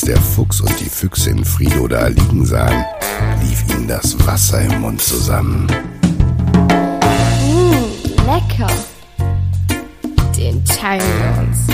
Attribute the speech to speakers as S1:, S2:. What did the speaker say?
S1: der Fuchs und die Füchsin Frido da liegen sahen, lief ihnen das Wasser im Mund zusammen.
S2: Lecker. Den teilen wir uns.